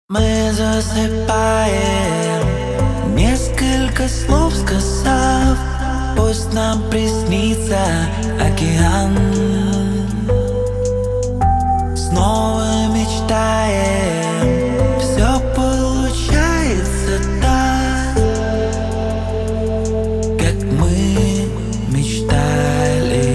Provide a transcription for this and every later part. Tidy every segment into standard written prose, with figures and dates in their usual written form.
Мы засыпаем, несколько слов сказав, пусть нам приснится океан. Снова мечтаем, все получается так, как мы мечтали.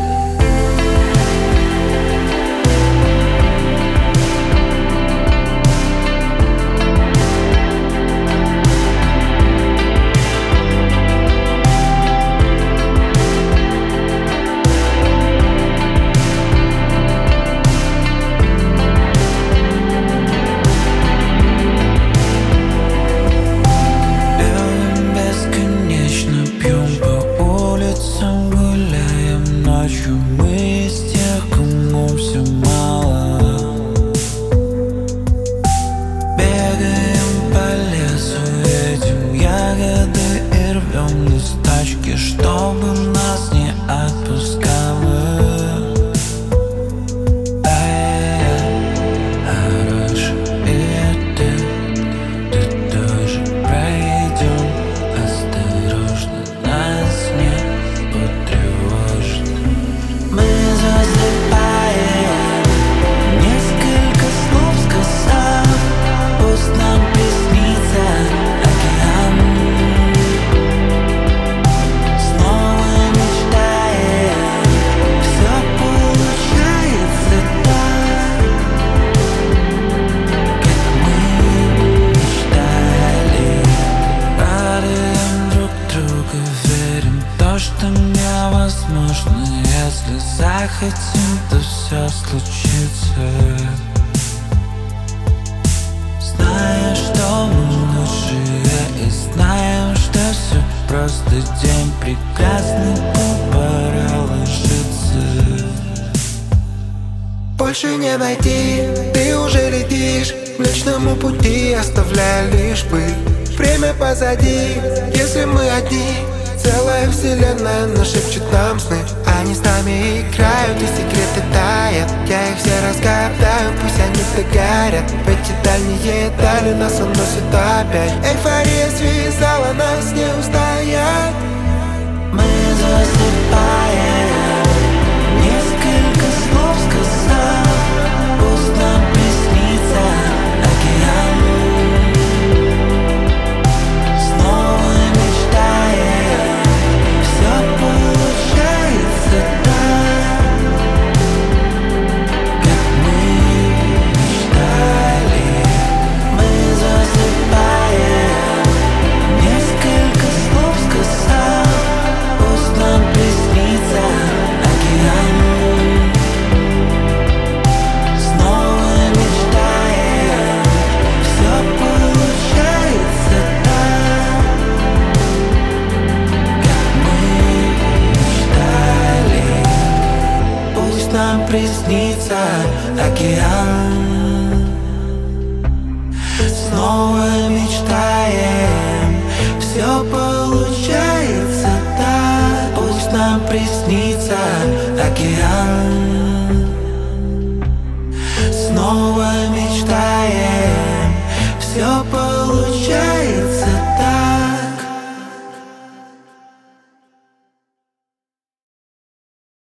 Ночью мы из тех, кому все мало. Бегаем по лесу, едим ягоды и рвем листочки, чтобы нас не отпускало. Хороший, и ты тоже пройдем осторожно, нас не потревожит. Мы засыпаем, несколько слов сказав, пусть нам приснится океан. Снова мечтаем, все получается так, как мы мечтали. Радуем друг друга, верим в то, что невозможно. Если захотим, то все случится. Знаем, что мы лучшие, и знаем, что все просто день прекрасный, пора ложиться. Больше не найти, ты уже летишь в Млечному пути, оставляя лишь пыль. Время позади, если мы одни, целая вселенная нашепчет нам сны. Они с нами играют и секреты тают, я их все разгадаю, пусть они догорят. В эти дальние дали нас уносит опять. Эйфория связала нас, не устоять. Мы засыпаем, несколько слов сказав, пусть нам приснится океан. Снова мечтаем, все получается так, как мы мечтали. Мы засыпаем, несколько слов сказав, пусть нам приснится океан. Снова мечтаем, все получается так, как мы мечтали. Пусть нам приснится океан. Снова мечтаем, все получается так, пусть нам приснится